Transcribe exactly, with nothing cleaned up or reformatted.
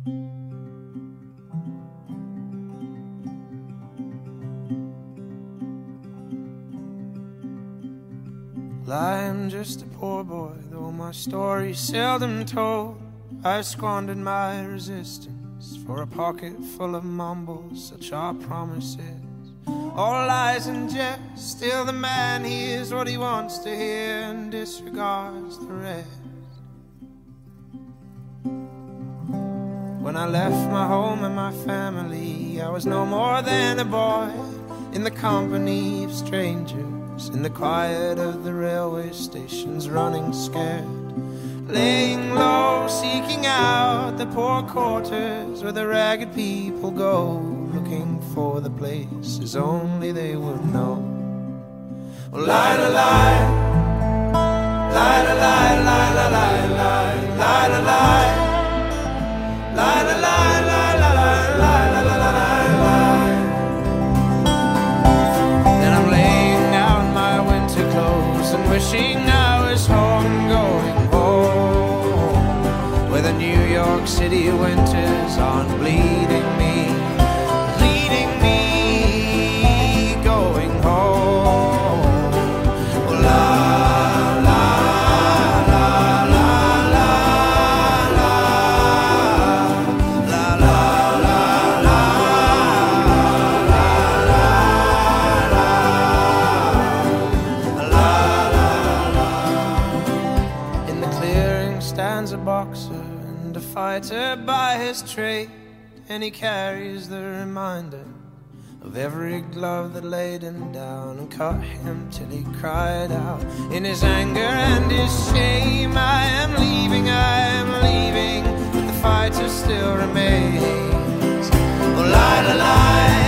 I'm just a poor boy, though my story's seldom told. I squandered my resistance for a pocket full of mumbles. Such are promises, all lies and jest. Still the man hears what he wants to hear and disregards the rest. When I left my home and my family, I was no more than a boy in the company of strangers, in the quiet of the railway stations, running scared, laying low, seeking out the poor quarters where the ragged people go, looking for the places only they would know. Oh, lie, lie, lie, lie, lie, lie, lie, lie, lie, lie, lie, lie. La la la la la la la la la la la. Then I'm laying down my winter clothes and wishing I was home, going home, where the New York City winters aren't bleeding me, bleeding me, going home. Oh, la. Fighter by his trade, and he carries the reminder of every glove that laid him down and cut him till he cried out in his anger and his shame, I am leaving, I am leaving, but the fighter still remains. Oh, lie, lie, lie.